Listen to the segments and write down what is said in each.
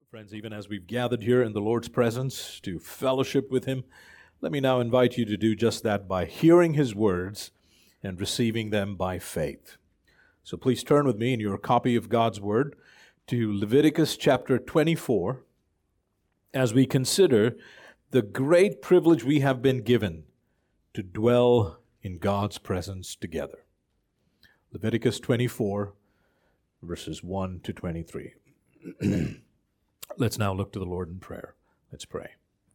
Friends, even as we've gathered here in the Lord's presence to fellowship with Him, let me now invite you to do just that by hearing His words and receiving them by faith. So please turn with me in your copy of God's Word to Leviticus chapter 24 as we consider the great privilege we have been given to dwell in God's presence together. Leviticus 24, verses 1 to 23. Let's now look to the Lord in prayer. Let's pray.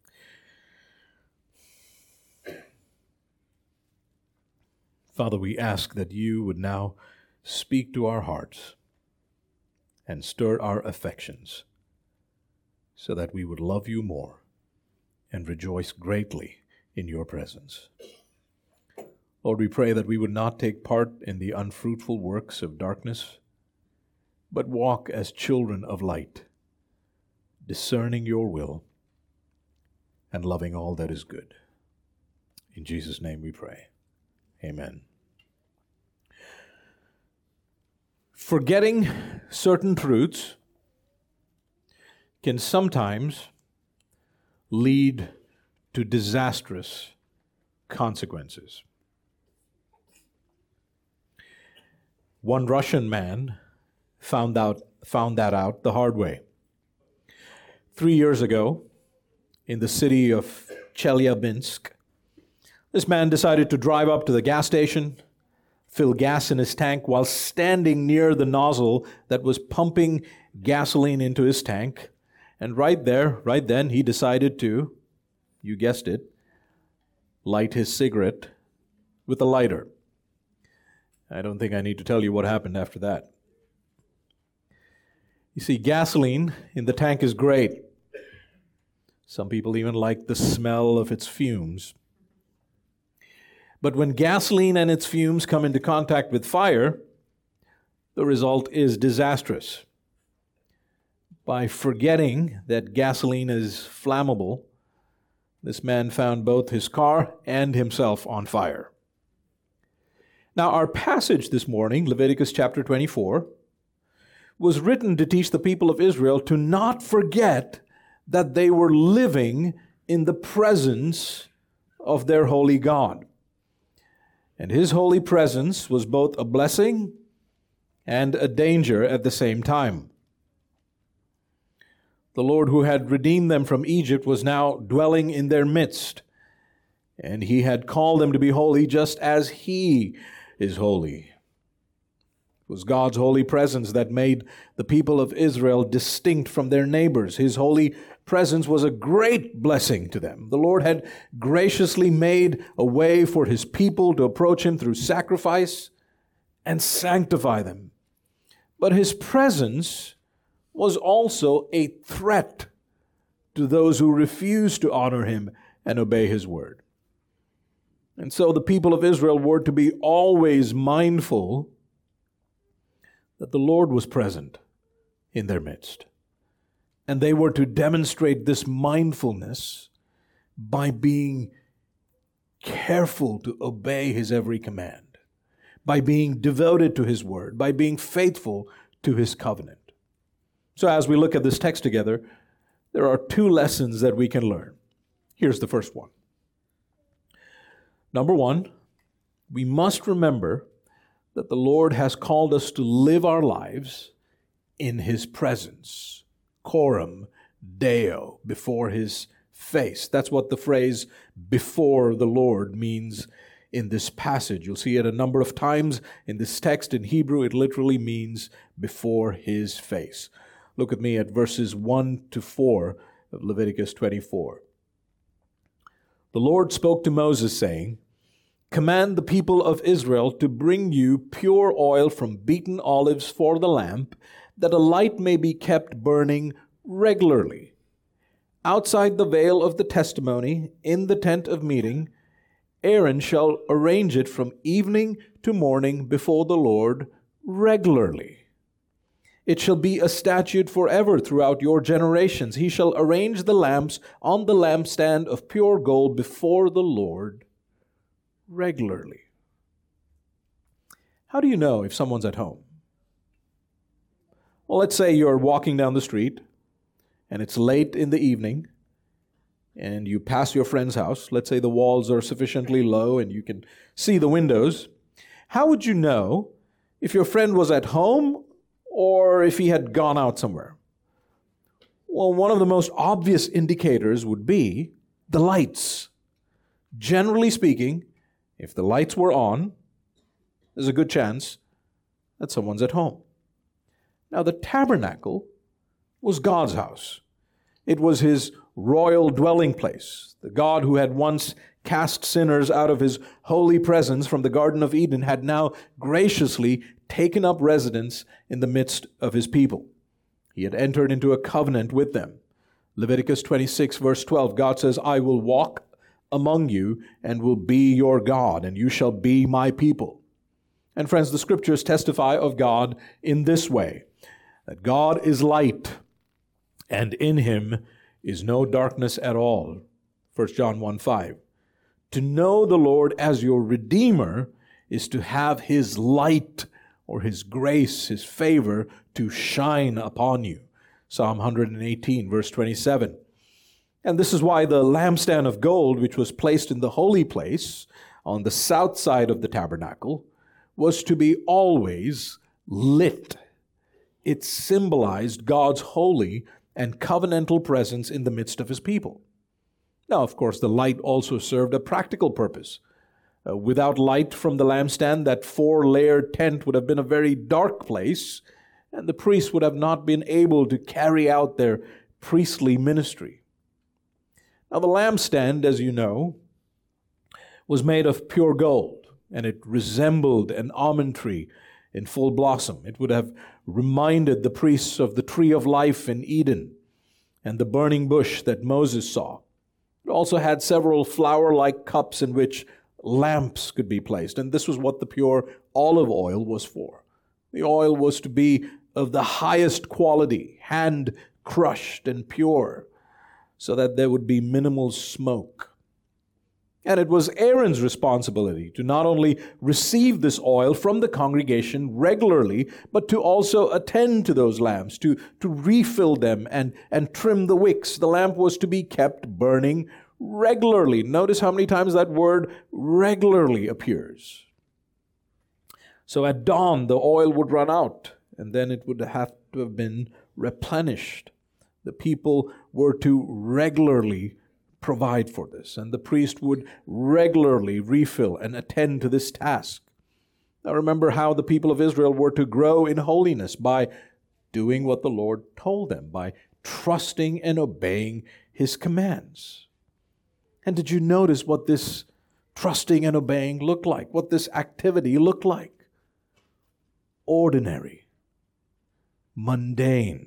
Father, we ask that you would now speak to our hearts and stir our affections so that we would love you more and rejoice greatly in your presence. Lord, we pray that we would not take part in the unfruitful works of darkness, but walk as children of light, discerning your will and loving all that is good. In Jesus' name we pray. Amen. Forgetting certain truths can sometimes lead to disastrous consequences. One Russian man found that out the hard way. 3 years ago, in the city of Chelyabinsk, this man decided to drive up to the gas station, fill gas in his tank while standing near the nozzle that was pumping gasoline into his tank. And right then, he decided to, you guessed it, light his cigarette with a lighter. I don't think I need to tell you what happened after that. You see, gasoline in the tank is great. Some people even like the smell of its fumes. But when gasoline and its fumes come into contact with fire, the result is disastrous. By forgetting that gasoline is flammable, this man found both his car and himself on fire. Now, our passage this morning, Leviticus chapter 24, was written to teach the people of Israel to not forget that they were living in the presence of their holy God. And His holy presence was both a blessing and a danger at the same time. The Lord who had redeemed them from Egypt was now dwelling in their midst, and He had called them to be holy just as He is holy. It was God's holy presence that made the people of Israel distinct from their neighbors. His holy presence was a great blessing to them. The Lord had graciously made a way for His people to approach Him through sacrifice and sanctify them. But His presence was also a threat to those who refused to honor Him and obey His word. And so the people of Israel were to be always mindful that the Lord was present in their midst. And they were to demonstrate this mindfulness by being careful to obey His every command, by being devoted to His word, by being faithful to His covenant. So as we look at this text together, there are two lessons that we can learn. Here's the first one. Number one, we must remember that the Lord has called us to live our lives in His presence. Coram Deo, before His face. That's what the phrase before the Lord means in this passage. You'll see it a number of times in this text. In Hebrew, it literally means before His face. Look at me at verses 1 to 4 of Leviticus 24. The Lord spoke to Moses, saying, "Command the people of Israel to bring you pure oil from beaten olives for the lamp, that a light may be kept burning regularly. Outside the veil of the testimony, in the tent of meeting, Aaron shall arrange it from evening to morning before the Lord regularly. It shall be a statute forever throughout your generations. He shall arrange the lamps on the lampstand of pure gold before the Lord regularly." How do you know if someone's at home? Well, let's say you're walking down the street and it's late in the evening, and you pass your friend's house, let's say the walls are sufficiently low and you can see the windows, how would you know if your friend was at home or if he had gone out somewhere? Well, one of the most obvious indicators would be the lights. Generally speaking, if the lights were on, there's a good chance that someone's at home. Now, the tabernacle was God's house. It was his royal dwelling place. The God who had once cast sinners out of his holy presence from the Garden of Eden had now graciously taken up residence in the midst of his people. He had entered into a covenant with them. Leviticus 26, verse 12, God says, I will walk among you and will be your God, and you shall be my people. And friends, the scriptures testify of God in this way, that God is light, and in him is no darkness at all. 1 John 1:5. To know the Lord as your Redeemer is to have his light or his grace, his favor to shine upon you. Psalm 118, verse 27. And this is why the lampstand of gold, which was placed in the holy place on the south side of the tabernacle, was to be always lit. It symbolized God's holy and covenantal presence in the midst of his people. Now, of course, the light also served a practical purpose. Without light from the lampstand, that 4-layered tent would have been a very dark place, and the priests would have not been able to carry out their priestly ministry. Now, the lampstand, as you know, was made of pure gold, and it resembled an almond tree in full blossom. It would have reminded the priests of the tree of life in Eden and the burning bush that Moses saw. It also had several flower-like cups in which lamps could be placed, and this was what the pure olive oil was for. The oil was to be of the highest quality, hand-crushed and pure, so that there would be minimal smoke. And it was Aaron's responsibility to not only receive this oil from the congregation regularly, but to also attend to those lamps, to refill them and trim the wicks. The lamp was to be kept burning regularly. Notice how many times that word regularly appears. So at dawn, the oil would run out, and then it would have to have been replenished. The people were to regularly provide for this, and the priest would regularly refill and attend to this task. Now remember how the people of Israel were to grow in holiness by doing what the Lord told them, by trusting and obeying his commands. And did you notice what this trusting and obeying looked like? What this activity looked like? Ordinary, mundane,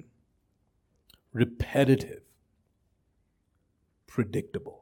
repetitive, predictable.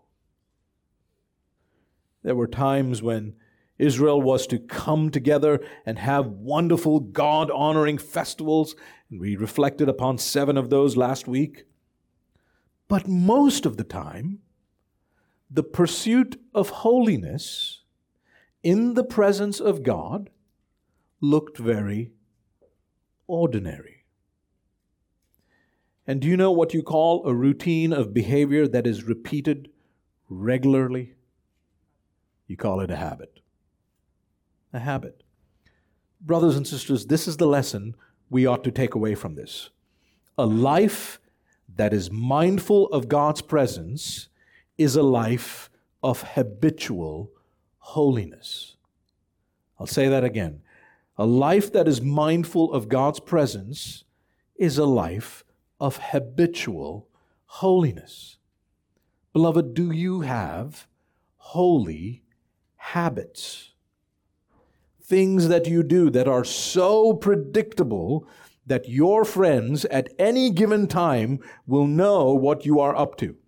There were times when Israel was to come together and have wonderful God-honoring festivals, and we reflected upon 7 of those last week. But most of the time, the pursuit of holiness in the presence of God looked very ordinary. And do you know what you call a routine of behavior that is repeated regularly? You call it a habit. A habit. Brothers and sisters, this is the lesson we ought to take away from this. A life that is mindful of God's presence is a life of habitual holiness. I'll say that again. A life that is mindful of God's presence is a life of habitual holiness. Beloved, do you have holy habits? Things that you do that are so predictable that your friends at any given time will know what you are up to.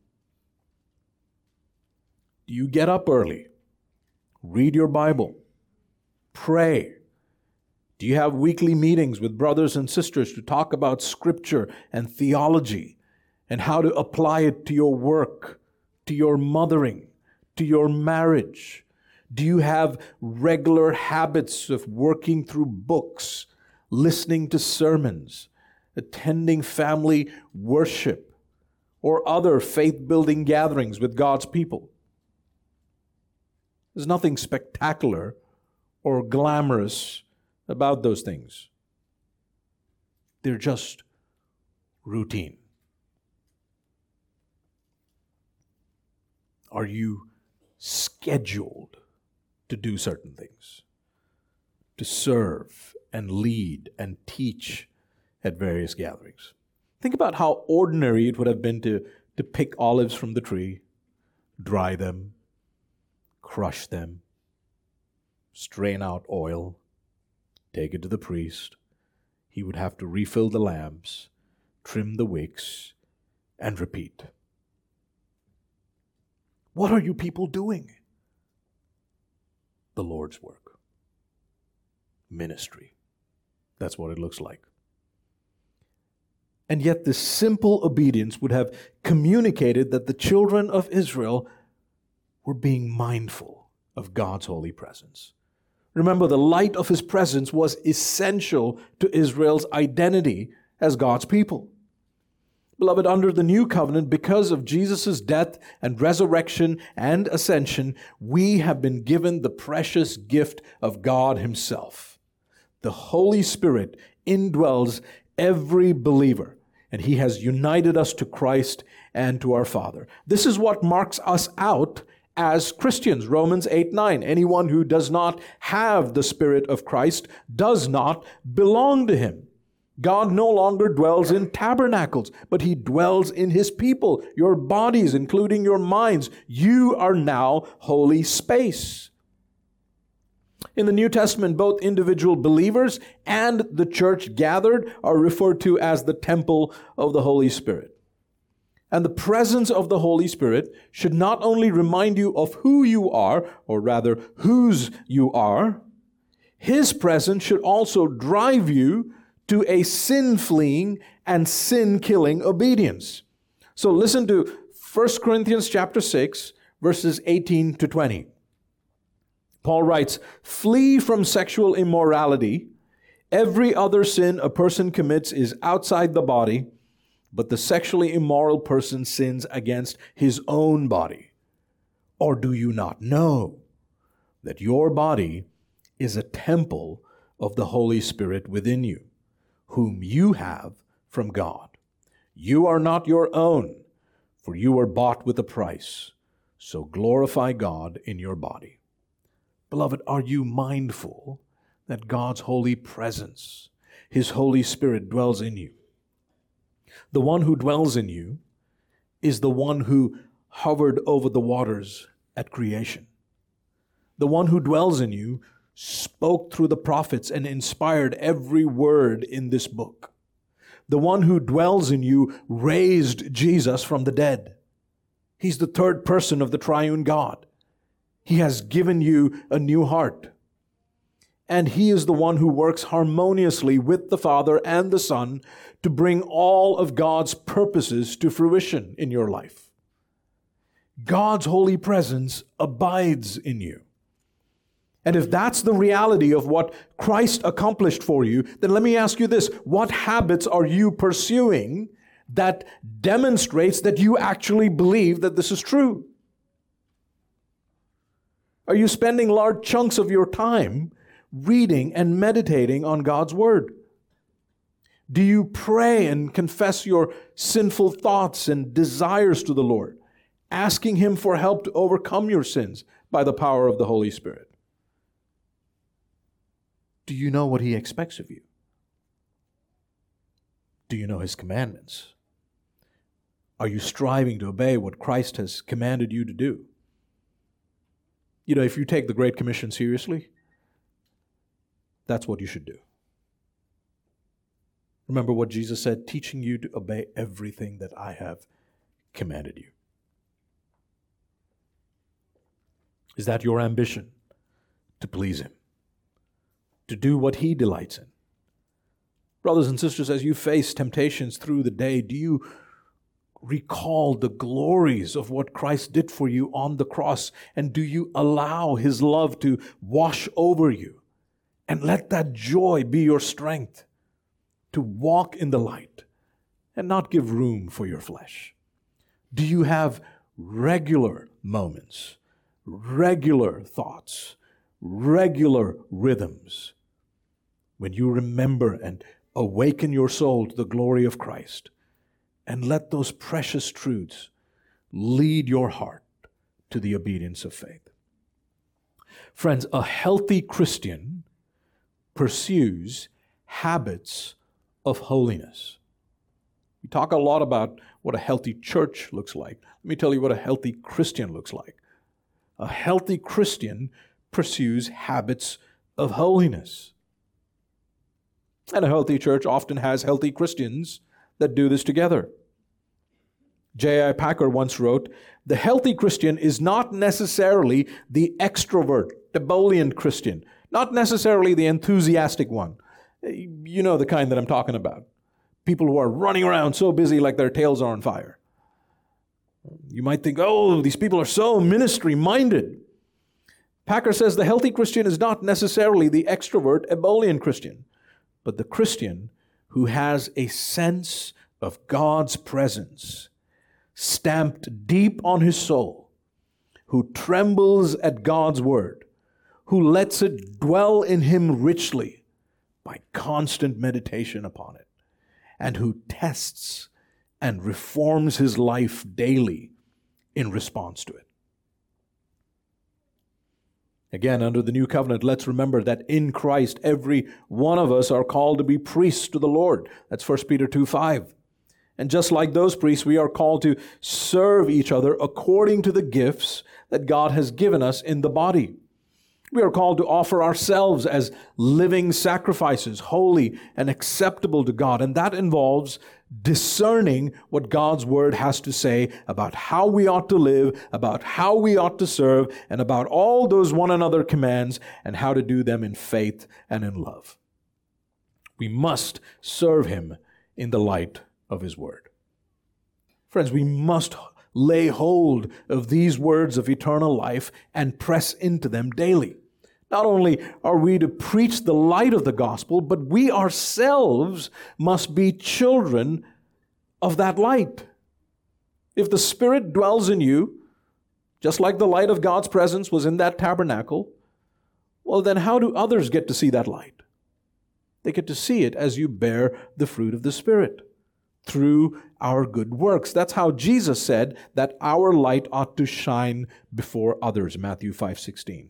Do you get up early? Read your Bible? Pray? Do you have weekly meetings with brothers and sisters to talk about Scripture and theology and how to apply it to your work, to your mothering, to your marriage? Do you have regular habits of working through books, listening to sermons, attending family worship, or other faith-building gatherings with God's people. There's nothing spectacular or glamorous about those things. They're just routine. Are you scheduled to do certain things? To serve and lead and teach at various gatherings? Think about how ordinary it would have been to pick olives from the tree, dry them, crush them, strain out oil, take it to the priest. He would have to refill the lamps, trim the wicks, and repeat. What are you people doing? The Lord's work. Ministry. That's what it looks like. And yet this simple obedience would have communicated that the children of Israel were being mindful of God's holy presence. Remember, the light of His presence was essential to Israel's identity as God's people. Beloved, under the new covenant, because of Jesus' death and resurrection and ascension, we have been given the precious gift of God Himself. The Holy Spirit indwells every believer, and He has united us to Christ and to our Father. This is what marks us out as Christians. Romans 8:9. Anyone who does not have the Spirit of Christ does not belong to Him. God no longer dwells in tabernacles, but He dwells in His people, your bodies, including your minds. You are now holy space. In the New Testament, both individual believers and the church gathered are referred to as the temple of the Holy Spirit. And the presence of the Holy Spirit should not only remind you of who you are, or rather whose you are, His presence should also drive you to a sin-fleeing and sin-killing obedience. So listen to 1 Corinthians chapter 6, verses 18 to 20. Paul writes, "Flee from sexual immorality. Every other sin a person commits is outside the body, but the sexually immoral person sins against his own body. Or do you not know that your body is a temple of the Holy Spirit within you, whom you have from God? You are not your own, for you were bought with a price. So glorify God in your body." Beloved, are you mindful that God's holy presence, His Holy Spirit dwells in you? The one who dwells in you is the one who hovered over the waters at creation. The one who dwells in you spoke through the prophets and inspired every word in this book. The one who dwells in you raised Jesus from the dead. He's the third person of the triune God. He has given you a new heart. And He is the one who works harmoniously with the Father and the Son to bring all of God's purposes to fruition in your life. God's holy presence abides in you. And if that's the reality of what Christ accomplished for you, then let me ask you this: what habits are you pursuing that demonstrates that you actually believe that this is true? Are you spending large chunks of your time reading and meditating on God's Word? Do you pray and confess your sinful thoughts and desires to the Lord, asking Him for help to overcome your sins by the power of the Holy Spirit? Do you know what He expects of you? Do you know His commandments? Are you striving to obey what Christ has commanded you to do? You know, if you take the Great Commission seriously, that's what you should do. Remember what Jesus said, teaching you to obey everything that I have commanded you. Is that your ambition? To please Him? To do what He delights in? Brothers and sisters, as you face temptations through the day, do you recall the glories of what Christ did for you on the cross? And do you allow His love to wash over you? And let that joy be your strength to walk in the light and not give room for your flesh. Do you have regular moments, regular thoughts, regular rhythms when you remember and awaken your soul to the glory of Christ, and let those precious truths lead your heart to the obedience of faith? Friends, a healthy Christian pursues habits of holiness. We talk a lot about what a healthy church looks like. Let me tell you what a healthy Christian looks like. A healthy Christian pursues habits of holiness. And a healthy church often has healthy Christians that do this together. J.I. Packer once wrote, "The healthy Christian is not necessarily the extrovert, ebullient Christian, not necessarily the enthusiastic one." You know the kind that I'm talking about. People who are running around so busy like their tails are on fire. You might think, oh, these people are so ministry-minded. Packer says the healthy Christian is not necessarily the extrovert, ebullient Christian, but the Christian who has a sense of God's presence stamped deep on his soul, who trembles at God's word, who lets it dwell in him richly by constant meditation upon it, and who tests and reforms his life daily in response to it. Again, under the new covenant, let's remember that in Christ, every one of us are called to be priests to the Lord. That's 1 Peter 2:5. And just like those priests, we are called to serve each other according to the gifts that God has given us in the body. We are called to offer ourselves as living sacrifices, holy and acceptable to God. And that involves discerning what God's word has to say about how we ought to live, about how we ought to serve, and about all those one another commands and how to do them in faith and in love. We must serve him in the light of his word. Friends, we must lay hold of these words of eternal life and press into them daily. Not only are we to preach the light of the gospel, but we ourselves must be children of that light. If the Spirit dwells in you, just like the light of God's presence was in that tabernacle, well, then how do others get to see that light? They get to see it as you bear the fruit of the Spirit through our good works. That's how Jesus said that our light ought to shine before others, Matthew 5:16.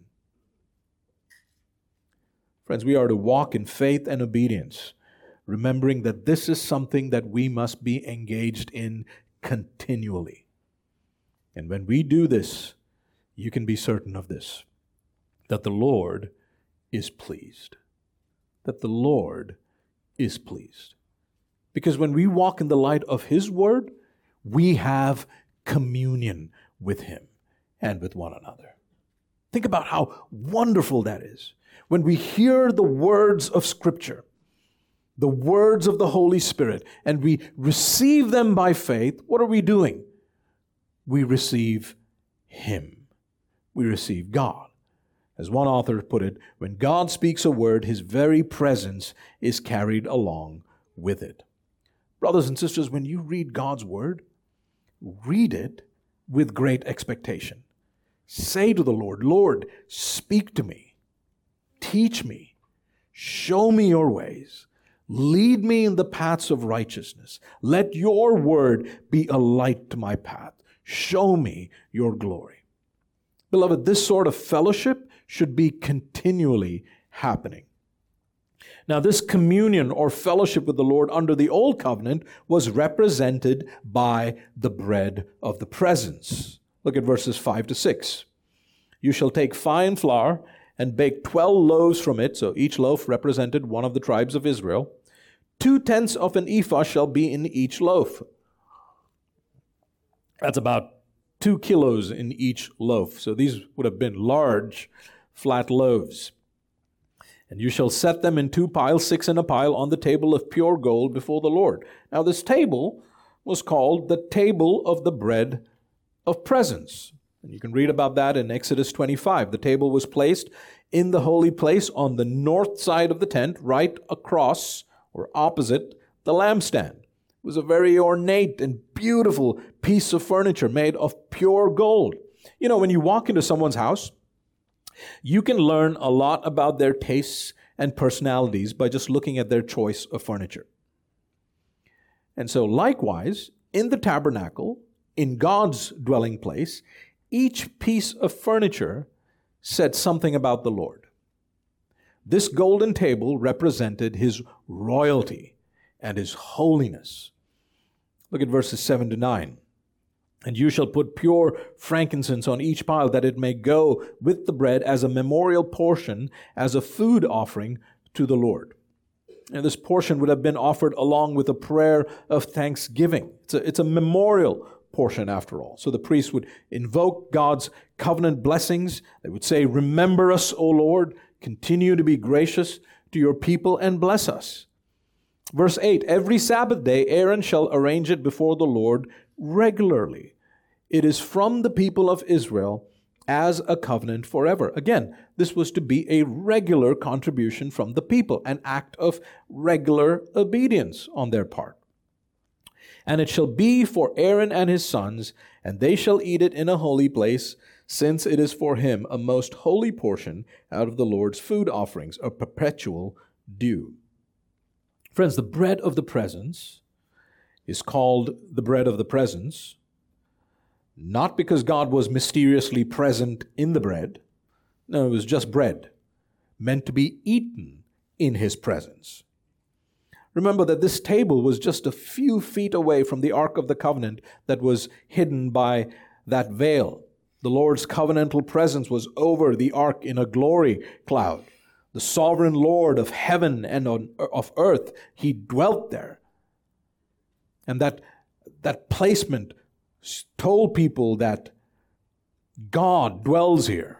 Friends, we are to walk in faith and obedience, remembering that this is something that we must be engaged in continually. And when we do this, you can be certain of this, that the Lord is pleased. That the Lord is pleased. Because when we walk in the light of his word, we have communion with him and with one another. Think about how wonderful that is. When we hear the words of Scripture, the words of the Holy Spirit, and we receive them by faith, what are we doing? We receive him. We receive God. As one author put it, when God speaks a word, his very presence is carried along with it. Brothers and sisters, when you read God's word, read it with great expectation. Say to the Lord, Lord, speak to me. Teach me. Show me your ways. Lead me in the paths of righteousness. Let your word be a light to my path. Show me your glory. Beloved, this sort of fellowship should be continually happening. Now, this communion or fellowship with the Lord under the Old Covenant was represented by the bread of the presence. Look at verses 5-6. You shall take fine flour and bake 12 loaves from it, so each loaf represented one of the tribes of Israel. 2/10 of an ephah shall be in each loaf. That's about 2 kilos in each loaf. So these would have been large, flat loaves. And you shall set them in 2 piles, 6 in a pile, on the table of pure gold before the Lord. Now this table was called the table of the bread of presence. And you can read about that in Exodus 25. The table was placed in the holy place on the north side of the tent, right across or opposite the lampstand. It was a very ornate and beautiful piece of furniture made of pure gold. You know, when you walk into someone's house, you can learn a lot about their tastes and personalities by just looking at their choice of furniture. And so likewise, in the tabernacle, in God's dwelling place, each piece of furniture said something about the Lord. This golden table represented His royalty and His holiness. Look at verses 7 to 9. And you shall put pure frankincense on each pile, that it may go with the bread as a memorial portion, as a food offering to the Lord. And this portion would have been offered along with a prayer of thanksgiving. It's a memorial portion after all. So the priest would invoke God's covenant blessings. They would say, "Remember us, O Lord, continue to be gracious to your people and bless us." Verse 8, every Sabbath day Aaron shall arrange it before the Lord regularly. It is from the people of Israel as a covenant forever. Again, this was to be a regular contribution from the people, an act of regular obedience on their part. And it shall be for Aaron and his sons, and they shall eat it in a holy place, since it is for him a most holy portion out of the Lord's food offerings, a perpetual due. Friends, the bread of the presence is called the bread of the presence, not because God was mysteriously present in the bread. No, it was just bread, meant to be eaten in His presence. Remember that this table was just a few feet away from the Ark of the Covenant that was hidden by that veil. The Lord's covenantal presence was over the ark in a glory cloud. The sovereign Lord of heaven and of earth, He dwelt there. And that placement told people that God dwells here.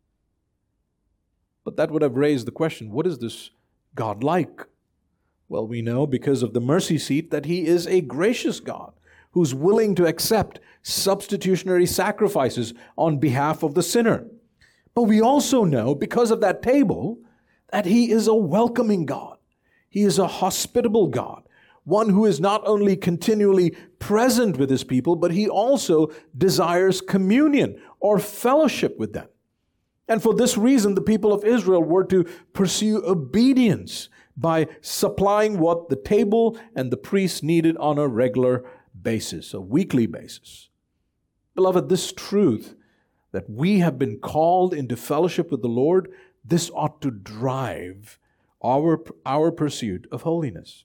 But that would have raised the question, what is this God like? Well, we know because of the mercy seat that He is a gracious God who's willing to accept substitutionary sacrifices on behalf of the sinner. But we also know, because of that table, that He is a welcoming God. He is a hospitable God, one who is not only continually present with His people, but He also desires communion or fellowship with them. And for this reason, the people of Israel were to pursue obedience by supplying what the table and the priests needed on a regular basis, a weekly basis. Beloved, this truth that we have been called into fellowship with the Lord, this ought to drive our pursuit of holiness.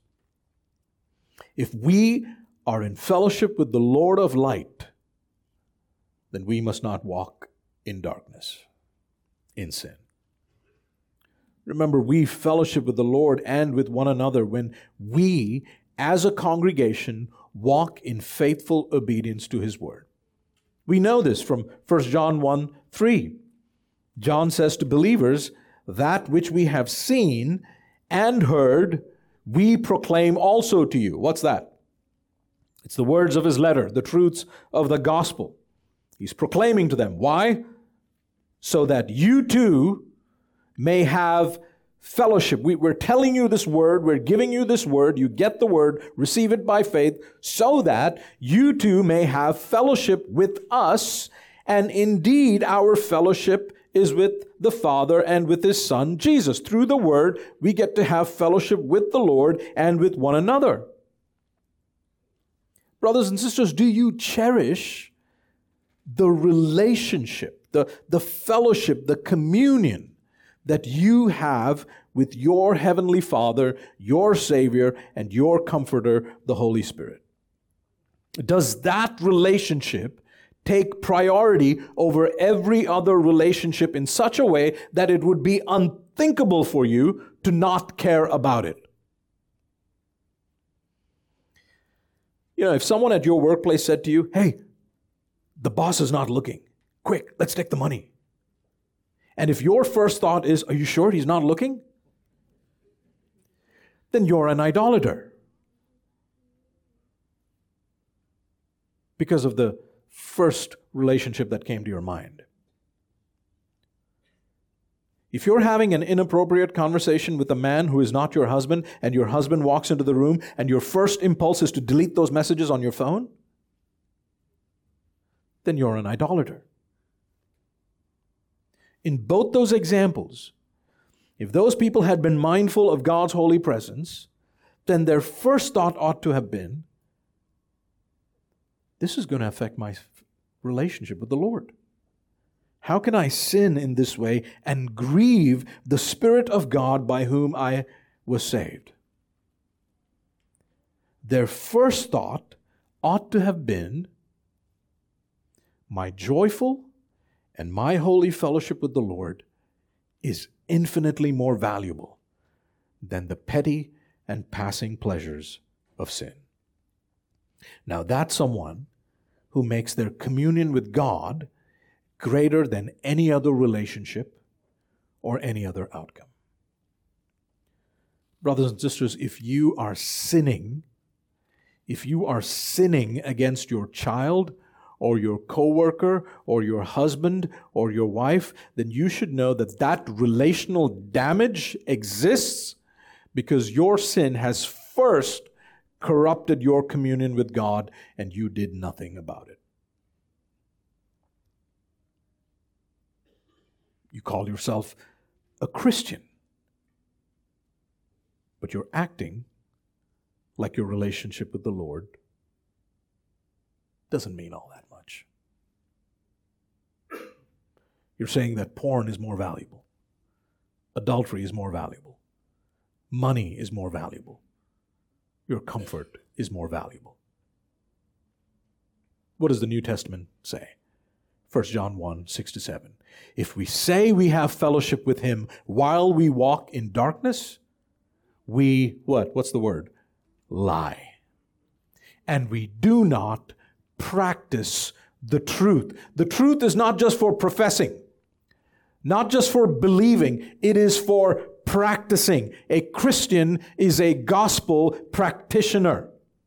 If we are in fellowship with the Lord of light, then we must not walk in darkness, in sin. Remember, we fellowship with the Lord and with one another when we, as a congregation, walk in faithful obedience to His word. We know this from 1 John 1:3. John says to believers, "That which we have seen and heard, we proclaim also to you." What's that? It's the words of his letter, the truths of the gospel. He's proclaiming to them. Why? So that you too may have fellowship. We're telling you this word, we're giving you this word, you get the word, receive it by faith, so that you too may have fellowship with us. And indeed, our fellowship is with the Father and with His Son, Jesus. Through the word, we get to have fellowship with the Lord and with one another. Brothers and sisters, do you cherish the relationship, the fellowship, the communion that you have with your Heavenly Father, your Savior, and your Comforter, the Holy Spirit? Does that relationship take priority over every other relationship in such a way that it would be unthinkable for you to not care about it? You know, if someone at your workplace said to you, "Hey, the boss is not looking. Quick, let's take the money." And if your first thought is, "Are you sure he's not looking?" then you're an idolater. Because of the first relationship that came to your mind. If you're having an inappropriate conversation with a man who is not your husband, and your husband walks into the room, and your first impulse is to delete those messages on your phone, then you're an idolater. In both those examples, if those people had been mindful of God's holy presence, then their first thought ought to have been, this is going to affect my relationship with the Lord. How can I sin in this way and grieve the Spirit of God by whom I was saved? Their first thought ought to have been, my joyful and my holy fellowship with the Lord is infinitely more valuable than the petty and passing pleasures of sin. Now that's someone who makes their communion with God greater than any other relationship or any other outcome. Brothers and sisters, if you are sinning against your child or your coworker or your husband or your wife, then you should know that that relational damage exists because your sin has first corrupted your communion with God and you did nothing about it. You call yourself a Christian, but you're acting like your relationship with the Lord doesn't mean all that much. You're saying that porn is more valuable, adultery is more valuable, money is more valuable, your comfort is more valuable. What does the New Testament say? 1 John 1, 6-7. If we say we have fellowship with Him while we walk in darkness, we, what's the word? Lie. And we do not practice the truth. The truth is not just for professing, not just for believing, it is for practicing. A Christian is a gospel practitioner.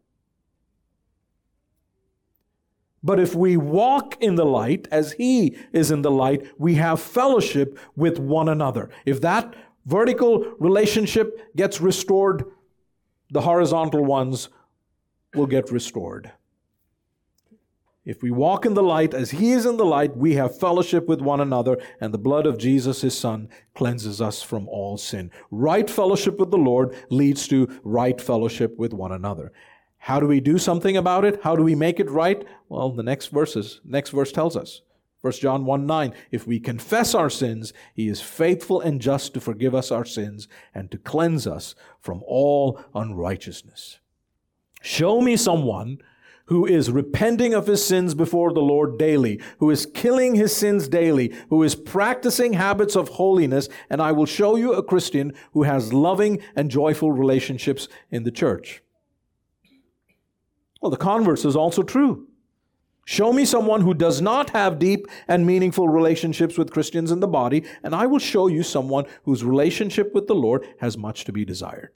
But if we walk in the light as He is in the light, we have fellowship with one another. If that vertical relationship gets restored, the horizontal ones will get restored. If we walk in the light as He is in the light, we have fellowship with one another, and the blood of Jesus, His Son, cleanses us from all sin. Right fellowship with the Lord leads to right fellowship with one another. How do we do something about it? How do we make it right? Well, the next verse tells us. 1 John 1:9, if we confess our sins, He is faithful and just to forgive us our sins and to cleanse us from all unrighteousness. Show me someone who is repenting of his sins before the Lord daily, who is killing his sins daily, who is practicing habits of holiness, and I will show you a Christian who has loving and joyful relationships in the church. Well, the converse is also true. Show me someone who does not have deep and meaningful relationships with Christians in the body, and I will show you someone whose relationship with the Lord has much to be desired.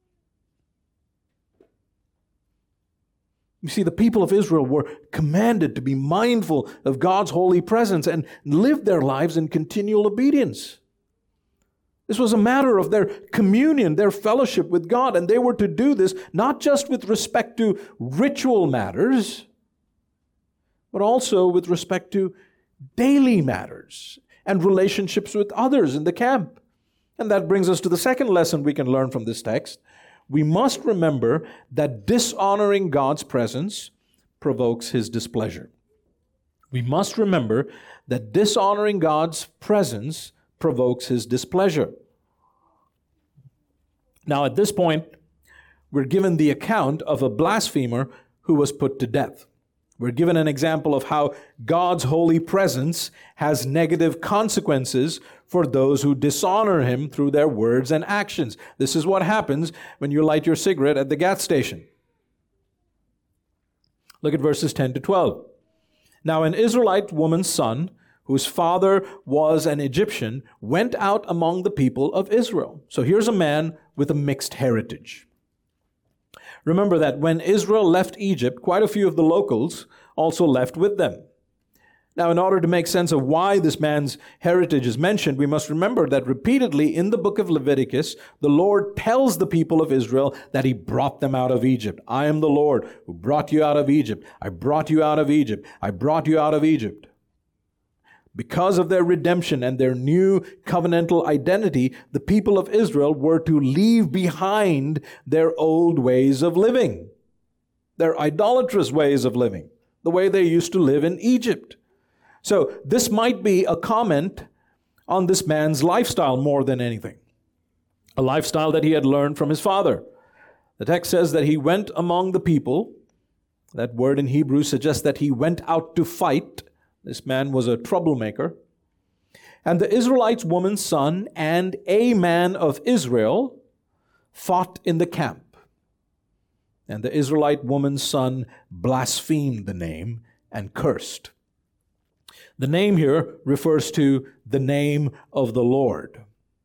You see, the people of Israel were commanded to be mindful of God's holy presence and live their lives in continual obedience. This was a matter of their communion, their fellowship with God, and they were to do this not just with respect to ritual matters, but also with respect to daily matters and relationships with others in the camp. And that brings us to the second lesson we can learn from this text. We must remember that dishonoring God's presence provokes His displeasure. We must remember that dishonoring God's presence provokes His displeasure. Now, at this point, we're given the account of a blasphemer who was put to death. We're given an example of how God's holy presence has negative consequences for those who dishonor Him through their words and actions. This is what happens when you light your cigarette at the gas station. Look at verses 10 to 12. Now an Israelite woman's son, whose father was an Egyptian, went out among the people of Israel. So here's a man with a mixed heritage. Remember that when Israel left Egypt, quite a few of the locals also left with them. Now, in order to make sense of why this man's heritage is mentioned, we must remember that repeatedly in the book of Leviticus, the Lord tells the people of Israel that He brought them out of Egypt. I am the Lord who brought you out of Egypt. I brought you out of Egypt. I brought you out of Egypt. Because of their redemption and their new covenantal identity, the people of Israel were to leave behind their old ways of living, their idolatrous ways of living, the way they used to live in Egypt. So this might be a comment on this man's lifestyle more than anything, a lifestyle that he had learned from his father. The text says that he went among the people. That word in Hebrew suggests that he went out to fight. This man was a troublemaker. And the Israelite's woman's son and a man of Israel fought in the camp. And the Israelite woman's son blasphemed the name and cursed. The name here refers to the name of the Lord.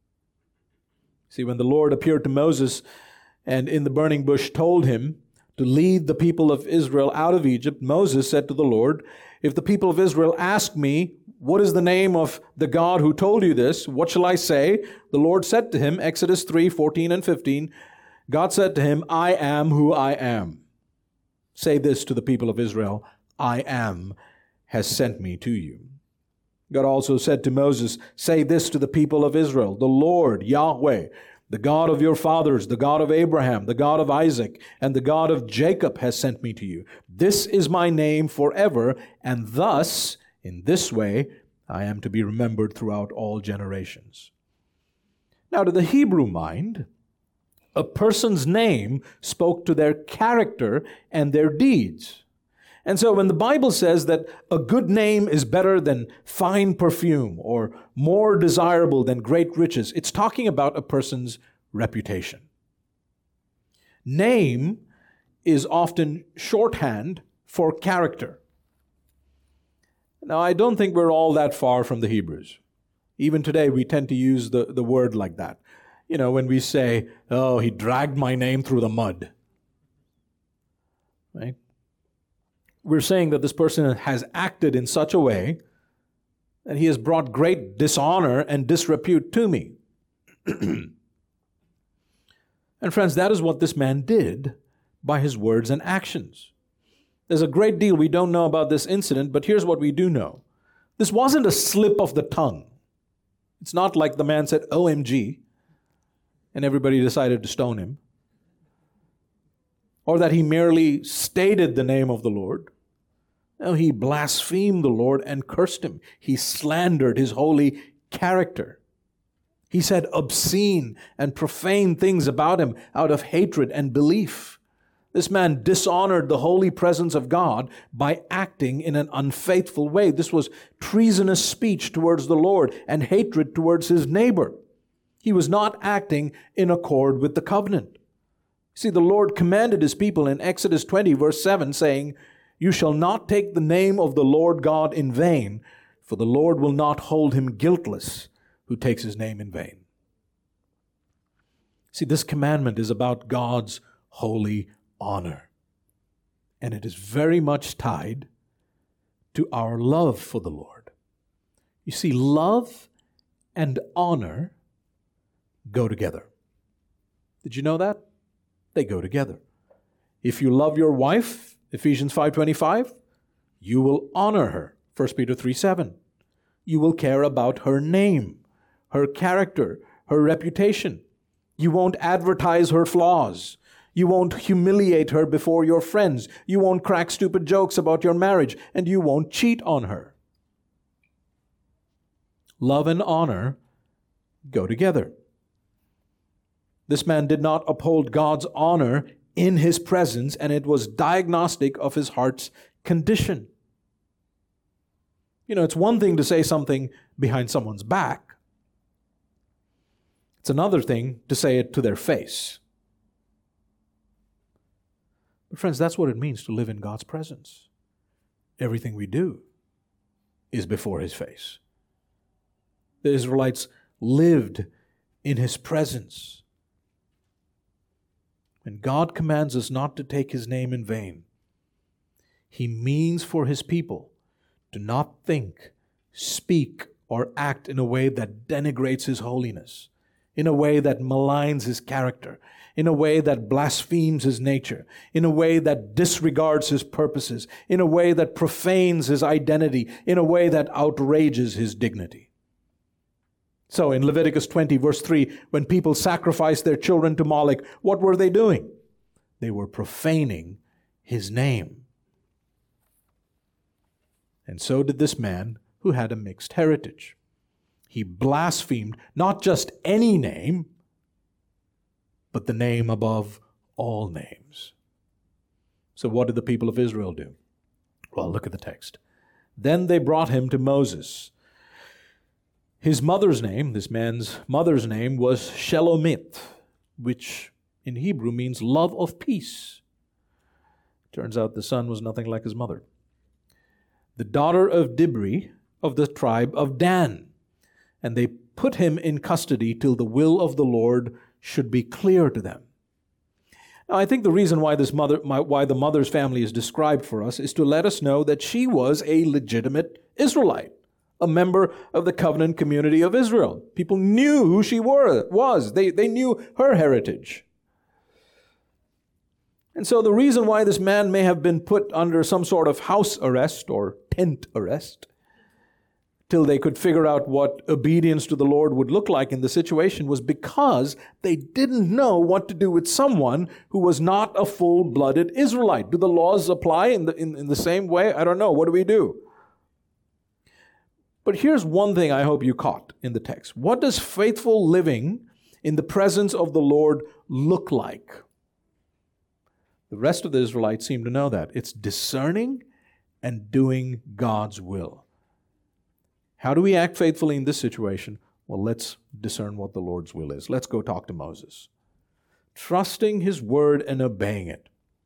See, when the Lord appeared to Moses and in the burning bush told him to lead the people of Israel out of Egypt, Moses said to the Lord, "If the people of Israel ask me, what is the name of the God who told you this? What shall I say?" The Lord said to him, Exodus 3:14 and 15, God said to him, "I am who I am. Say this to the people of Israel, I am has sent me to you." God also said to Moses, "Say this to the people of Israel, the Lord, Yahweh, the God of your fathers, the God of Abraham, the God of Isaac, and the God of Jacob has sent me to you. This is my name forever, and thus, in this way, I am to be remembered throughout all generations." Now, to the Hebrew mind, a person's name spoke to their character and their deeds. And so when the Bible says that a good name is better than fine perfume or more desirable than great riches, it's talking about a person's reputation. Name is often shorthand for character. Now, I don't think we're all that far from the Hebrews. Even today, we tend to use the word like that. You know, when we say, "Oh, he dragged my name through the mud." Right? We're saying that this person has acted in such a way that he has brought great dishonor and disrepute to me. And friends, that is what this man did by his words and actions. There's a great deal we don't know about this incident, but here's what we do know. This wasn't a slip of the tongue. It's not like the man said, "OMG," and everybody decided to stone him. Or that he merely stated the name of the Lord. No, he blasphemed the Lord and cursed him. He slandered his holy character. He said obscene and profane things about him out of hatred and belief. This man dishonored the holy presence of God by acting in an unfaithful way. This was treasonous speech towards the Lord and hatred towards his neighbor. He was not acting in accord with the covenant. See, the Lord commanded His people in Exodus 20, verse 7, saying, "You shall not take the name of the Lord God in vain, for the Lord will not hold him guiltless who takes His name in vain." See, this commandment is about God's holy honor, and it is very much tied to our love for the Lord. You see, love and honor go together. Did you know that? They go together. If you love your wife, Ephesians 5:25, you will honor her, 1 Peter 3:7. You will care about her name, her character, her reputation. You won't advertise her flaws. You won't humiliate her before your friends. You won't crack stupid jokes about your marriage, and you won't cheat on her. Love and honor go together. This man did not uphold God's honor in his presence, and it was diagnostic of his heart's condition. You know, it's one thing to say something behind someone's back. It's another thing to say it to their face. But friends, that's what it means to live in God's presence. Everything we do is before His face. The Israelites lived in His presence. When God commands us not to take His name in vain, He means for His people to not think, speak, or act in a way that denigrates His holiness, in a way that maligns His character, in a way that blasphemes His nature, in a way that disregards His purposes, in a way that profanes His identity, in a way that outrages His dignity. So in Leviticus 20, verse 3, when people sacrificed their children to Moloch, what were they doing? They were profaning His name. And so did this man who had a mixed heritage. He blasphemed not just any name, but the name above all names. So what did the people of Israel do? Well, look at the text. Then they brought him to Moses. His mother's name, this man's mother's name, was Shelomith, which in Hebrew means love of peace. Turns out the son was nothing like his mother. The daughter of Dibri of the tribe of Dan. And they put him in custody till the will of the Lord should be clear to them. Now, I think the reason why why the mother's family is described for us is to let us know that she was a legitimate Israelite, a member of the covenant community of Israel. People knew who she was. They knew her heritage. And so the reason why this man may have been put under some sort of house arrest or tent arrest till they could figure out what obedience to the Lord would look like in the situation was because they didn't know what to do with someone who was not a full-blooded Israelite. Do the laws apply in the same way? I don't know. What do we do? But here's one thing I hope you caught in the text. What does faithful living in the presence of the Lord look like? The rest of the Israelites seem to know that. It's discerning and doing God's will. How do we act faithfully in this situation? Well, let's discern what the Lord's will is. Let's go talk to Moses. Trusting His word and obeying it.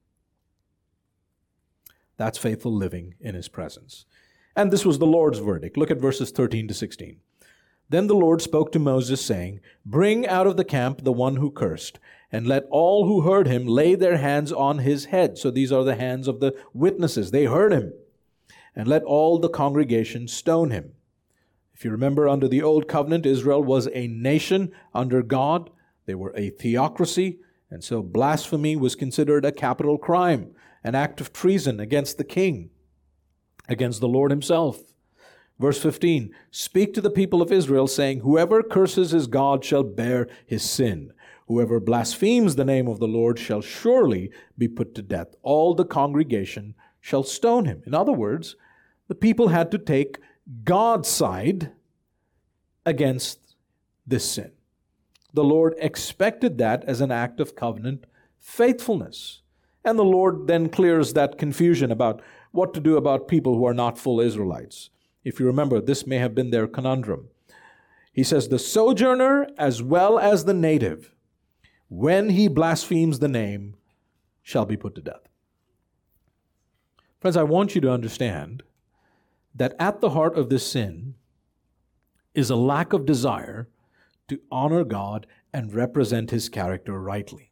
That's faithful living in His presence. And this was the Lord's verdict. Look at verses 13 to 16. Then the Lord spoke to Moses, saying, Bring out of the camp the one who cursed, and let all who heard him lay their hands on his head. So these are the hands of the witnesses. They heard him. And let all the congregation stone him. If you remember, under the Old Covenant, Israel was a nation under God. They were a theocracy, and so blasphemy was considered a capital crime, an act of treason against the king, against the Lord Himself. Verse 15, Speak to the people of Israel, saying, Whoever curses his God shall bear his sin. Whoever blasphemes the name of the Lord shall surely be put to death. All the congregation shall stone him. In other words, the people had to take God's side against this sin. The Lord expected that as an act of covenant faithfulness. And the Lord then clears that confusion about what to do about people who are not full Israelites. If you remember, this may have been their conundrum. He says, the sojourner as well as the native, when he blasphemes the name, shall be put to death. Friends, I want you to understand that at the heart of this sin is a lack of desire to honor God and represent His character rightly.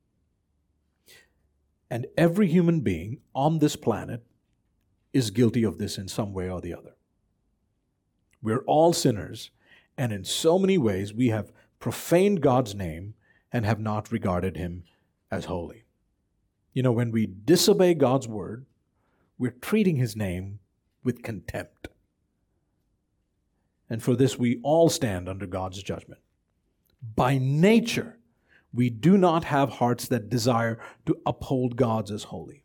And every human being on this planet is guilty of this in some way or the other. We're all sinners, and in so many ways we have profaned God's name and have not regarded Him as holy. You know, when we disobey God's word, we're treating His name with contempt. And for this we all stand under God's judgment. By nature, we do not have hearts that desire to uphold God as holy.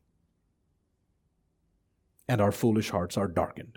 And our foolish hearts are darkened.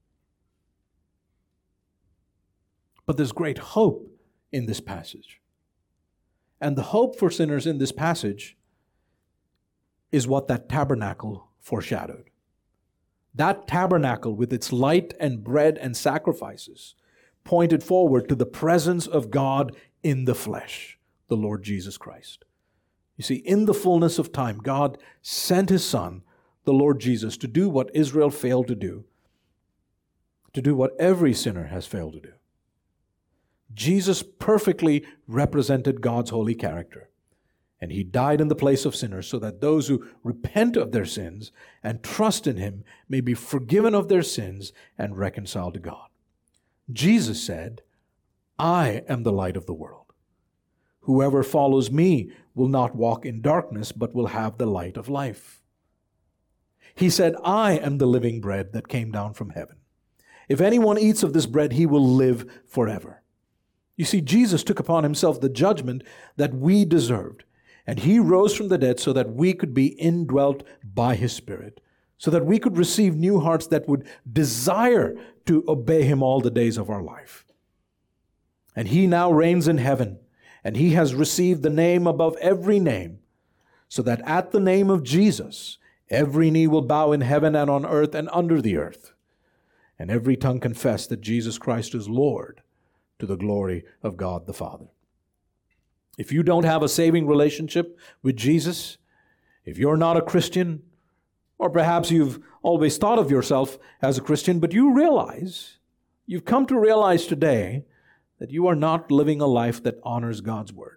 But there's great hope in this passage. And the hope for sinners in this passage is what that tabernacle foreshadowed. That tabernacle with its light and bread and sacrifices pointed forward to the presence of God in the flesh, the Lord Jesus Christ. You see, in the fullness of time, God sent His Son, the Lord Jesus, to do what Israel failed to do what every sinner has failed to do. Jesus perfectly represented God's holy character, And he died in the place of sinners so that those who repent of their sins and trust in him may be forgiven of their sins and reconciled to God. Jesus said, I am the light of the world. Whoever follows me will not walk in darkness, but will have the light of life. He said, I am the living bread that came down from heaven. If anyone eats of this bread, he will live forever. You see, Jesus took upon himself the judgment that we deserved. And he rose from the dead so that we could be indwelt by his Spirit, so that we could receive new hearts that would desire to obey him all the days of our life. And he now reigns in heaven, and he has received the name above every name, so that at the name of Jesus, every knee will bow in heaven and on earth and under the earth, and every tongue confess that Jesus Christ is Lord, to the glory of God the Father. If you don't have a saving relationship with Jesus, if you're not a Christian, or perhaps you've always thought of yourself as a Christian, but you've come to realize today that you are not living a life that honors God's word.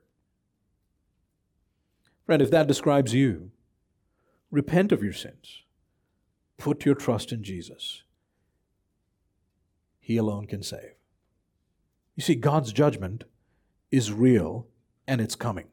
Friend, if that describes you, repent of your sins. Put your trust in Jesus. He alone can save. You see, God's judgment is real, and it's coming.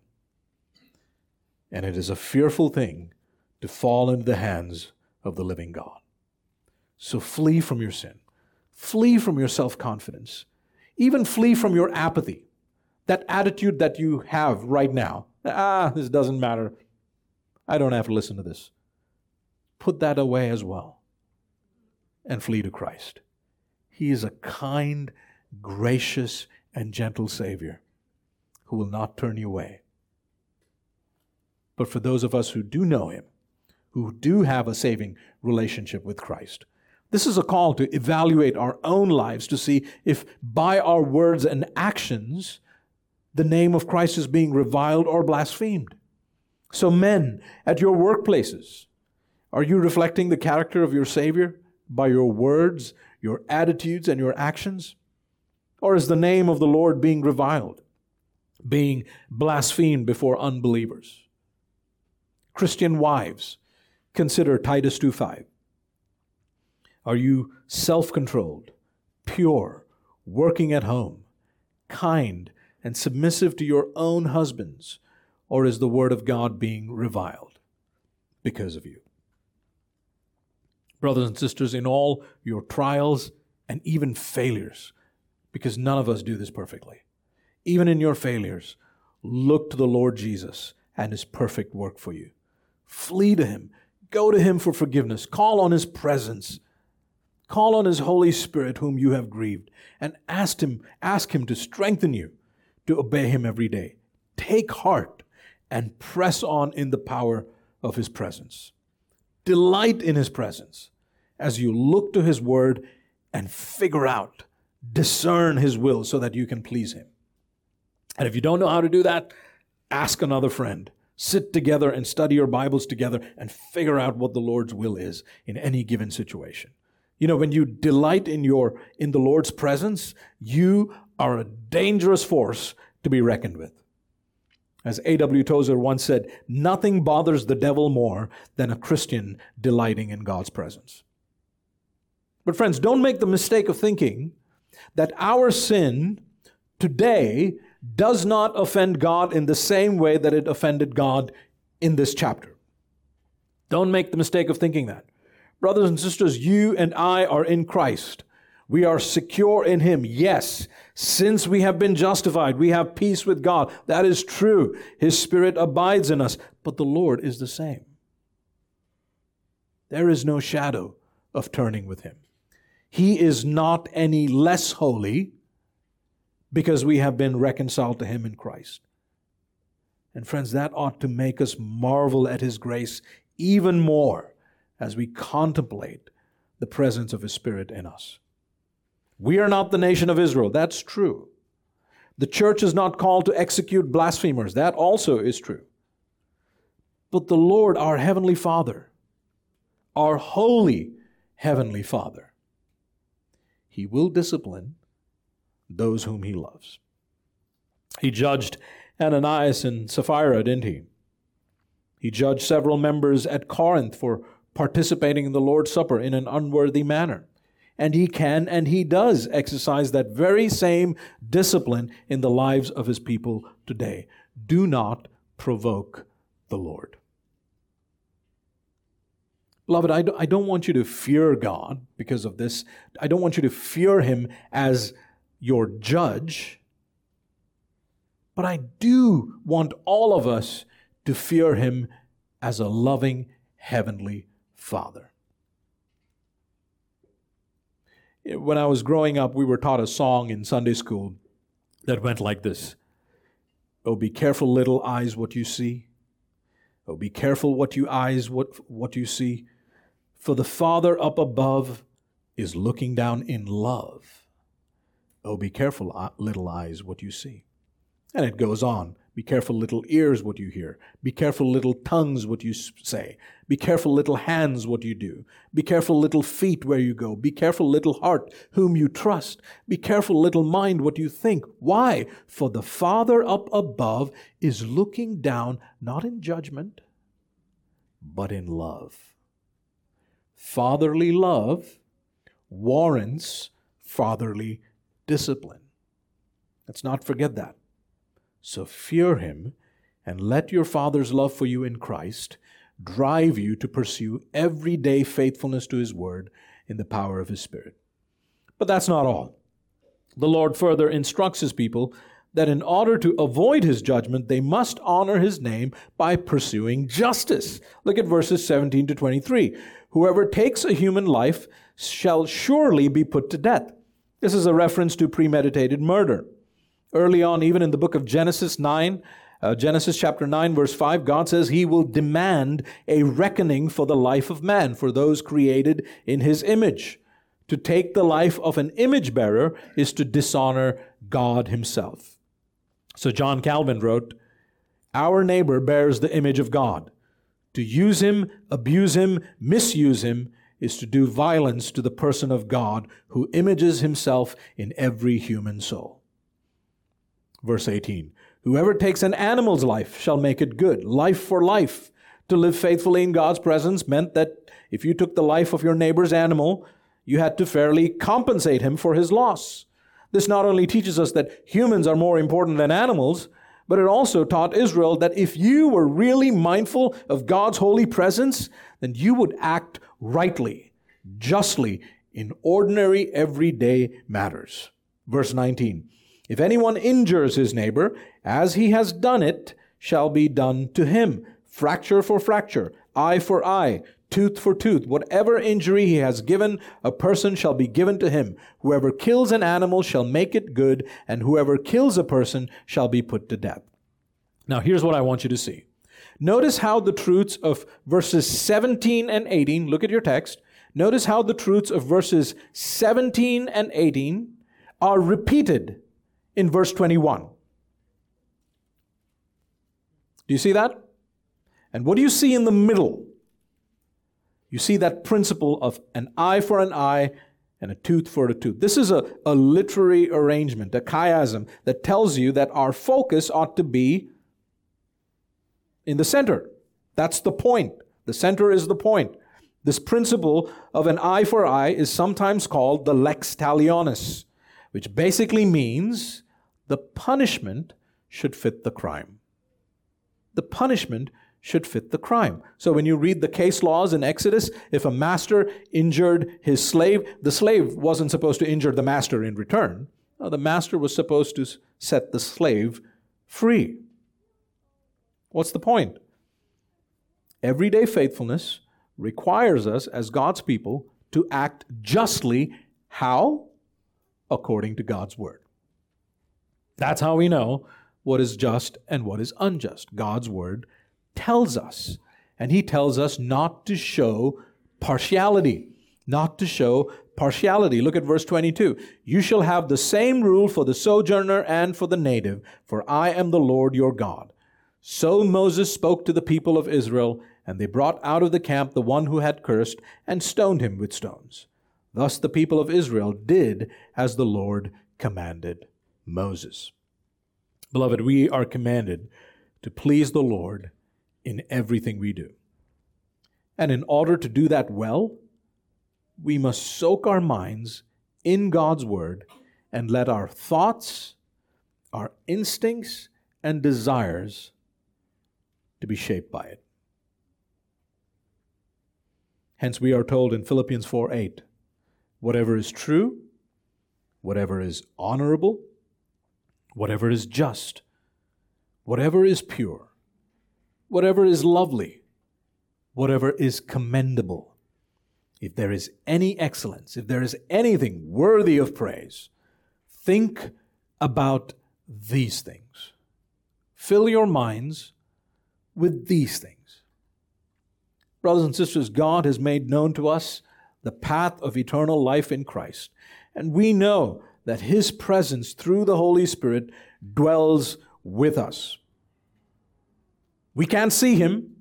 And it is a fearful thing to fall into the hands of the living God. So flee from your sin. Flee from your self-confidence. Even flee from your apathy. That attitude that you have right now. This doesn't matter. I don't have to listen to this. Put that away as well. And flee to Christ. He is a kind, gracious, and gentle Savior who will not turn you away. But for those of us who do know him, who do have a saving relationship with Christ, this is a call to evaluate our own lives to see if by our words and actions the name of Christ is being reviled or blasphemed. So men, at your workplaces, are you reflecting the character of your Savior by your words, your attitudes, and your actions? Or is the name of the Lord being reviled, being blasphemed before unbelievers? Christian wives, consider Titus 2:5. Are you self-controlled, pure, working at home, kind, and submissive to your own husbands? Or is the word of God being reviled because of you? Brothers and sisters, in all your trials and even failures, because none of us do this perfectly, even in your failures, look to the Lord Jesus and his perfect work for you. Flee to him. Go to him for forgiveness. Call on his presence. Call on his Holy Spirit whom you have grieved, and ask him to strengthen you to obey him every day. Take heart and press on in the power of his presence. Delight in his presence as you look to his word and figure out, discern his will so that you can please him. And if you don't know how to do that, ask another friend. Sit together and study your Bibles together and figure out what the Lord's will is in any given situation. You know, when you delight in the Lord's presence, you are a dangerous force to be reckoned with. As A.W. Tozer once said, nothing bothers the devil more than a Christian delighting in God's presence. But friends, don't make the mistake of thinking that our sin today does not offend God in the same way that it offended God in this chapter. Don't make the mistake of thinking that. Brothers and sisters, you and I are in Christ. We are secure in him. Yes, since we have been justified, we have peace with God. That is true. His Spirit abides in us, but the Lord is the same. There is no shadow of turning with him. He is not any less holy because we have been reconciled to him in Christ. And friends, that ought to make us marvel at his grace even more as we contemplate the presence of his Spirit in us. We are not the nation of Israel. That's true. The church is not called to execute blasphemers. That also is true. But the Lord, our Heavenly Father, our holy Heavenly Father, he will discipline those whom he loves. He judged Ananias and Sapphira, didn't he? He judged several members at Corinth for participating in the Lord's Supper in an unworthy manner. And he can and he does exercise that very same discipline in the lives of his people today. Do not provoke the Lord. Beloved, I don't want you to fear God because of this. I don't want you to fear him as your judge. But I do want all of us to fear him as a loving heavenly Father. When I was growing up, we were taught a song in Sunday school that went like this. Oh, be careful, little eyes, what you see. Oh, be careful what you see. For the Father up above is looking down in love. Oh, be careful, little eyes, what you see. And it goes on. Be careful, little ears, what you hear. Be careful, little tongues, what you say. Be careful, little hands, what you do. Be careful, little feet, where you go. Be careful, little heart, whom you trust. Be careful, little mind, what you think. Why? For the Father up above is looking down, not in judgment, but in love. Fatherly love warrants fatherly discipline. Let's not forget that. So fear him and let your Father's love for you in Christ drive you to pursue everyday faithfulness to his word in the power of his Spirit. But that's not all. The Lord further instructs his people that in order to avoid his judgment, they must honor his name by pursuing justice. Look at verses 17 to 23. Whoever takes a human life shall surely be put to death. This is a reference to premeditated murder. Early on, even in the book of Genesis chapter 9, verse 5, God says he will demand a reckoning for the life of man, for those created in his image. To take the life of an image bearer is to dishonor God himself. So John Calvin wrote, our neighbor bears the image of God. To use him, abuse him, misuse him is to do violence to the person of God who images himself in every human soul. Verse 18, whoever takes an animal's life shall make it good, life for life. To live faithfully in God's presence meant that if you took the life of your neighbor's animal, you had to fairly compensate him for his loss. This not only teaches us that humans are more important than animals, but it also taught Israel that if you were really mindful of God's holy presence, then you would act rightly, justly, in ordinary, everyday matters. Verse 19, if anyone injures his neighbor, as he has done it, shall be done to him. Fracture for fracture, eye for eye, tooth for tooth. Whatever injury he has given a person shall be given to him. Whoever kills an animal shall make it good, and whoever kills a person shall be put to death. Now here's what I want you to see. Notice how the truths of verses 17 and 18, look at your text. Notice how the truths of verses 17 and 18 are repeated in verse 21. Do you see that? And what do you see in the middle? You see that principle of an eye for an eye and a tooth for a tooth. This is a literary arrangement, a chiasm, that tells you that our focus ought to be in the center. That's the point. The center is the point. This principle of an eye for eye is sometimes called the lex talionis, which basically means the punishment should fit the crime. The punishment should fit the crime. So when you read the case laws in Exodus, if a master injured his slave, the slave wasn't supposed to injure the master in return. No, the master was supposed to set the slave free. What's the point? Everyday faithfulness requires us as God's people to act justly. How? According to God's word. That's how we know what is just and what is unjust. God's word tells us. And he tells us not to show partiality. Not to show partiality. Look at verse 22. You shall have the same rule for the sojourner and for the native, for I am the Lord your God. So Moses spoke to the people of Israel, and they brought out of the camp the one who had cursed, and stoned him with stones. Thus the people of Israel did as the Lord commanded Moses. Beloved, we are commanded to please the Lord in everything we do. And in order to do that well, we must soak our minds in God's Word and let our thoughts, our instincts, and desires to be shaped by it. Hence we are told in Philippians 4:8, whatever is true, whatever is honorable, whatever is just, whatever is pure, whatever is lovely, whatever is commendable, if there is any excellence, if there is anything worthy of praise, think about these things. Fill your minds with these things. Brothers and sisters, God has made known to us the path of eternal life in Christ, and we know that His presence through the Holy Spirit dwells with us. We can't see Him,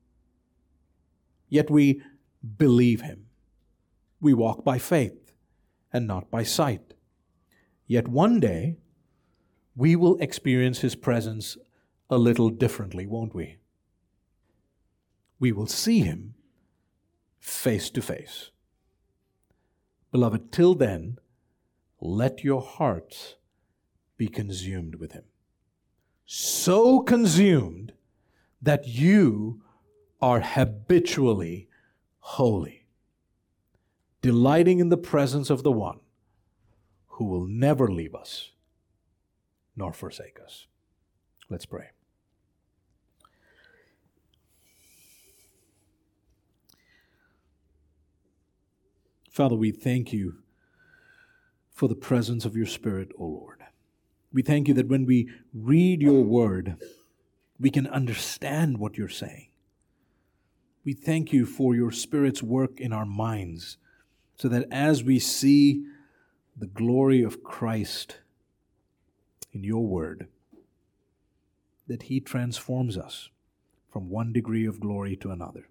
yet we believe Him. We walk by faith and not by sight. Yet one day, we will experience His presence a little differently, won't we? We will see Him face to face. Beloved, till then, let your hearts be consumed with Him. So consumed that you are habitually holy, delighting in the presence of the One who will never leave us nor forsake us. Let's pray. Father, we thank You for the presence of Your Spirit, O Lord. We thank You that when we read Your Word, we can understand what You're saying. We thank You for Your Spirit's work in our minds, so that as we see the glory of Christ in Your Word, that He transforms us from one degree of glory to another.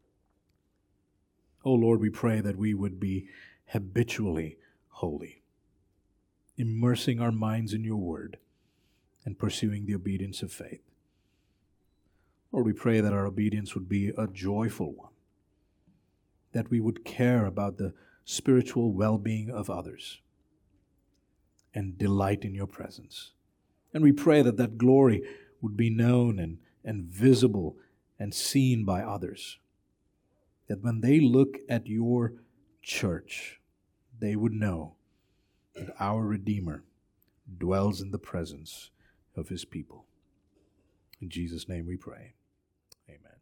Oh Lord, we pray that we would be habitually holy, immersing our minds in Your Word and pursuing the obedience of faith. Lord, we pray that our obedience would be a joyful one, that we would care about the spiritual well-being of others and delight in Your presence. And we pray that that glory would be known and visible and seen by others, that when they look at Your church, they would know that our Redeemer dwells in the presence of His people. In Jesus' name we pray. Amen.